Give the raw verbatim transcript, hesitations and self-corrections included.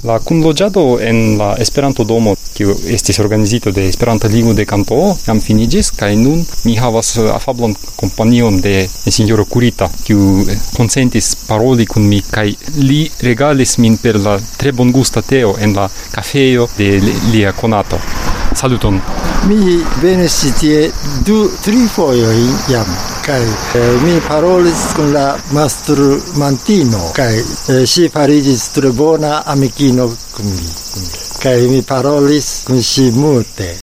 La kunloĝado en la Esperanto-domo, kiu estis organizito de Esperanta Ligo de Kanto, jam finiĝis kaj nun mi havas afablan kompanion de sinjoro Kurita, kiu konsentis paroli kun mi kaj li regalis min per la tre bongusta teo en la kafejo de lia konato. Saluton. Mi venis tie du, tri fojoj jam, kaj eh, mi parolis kun la mastrumantino, kaj eh, ŝi fariĝis tre bona amikino kun mi. Kaj mi parolis kun ŝi multe.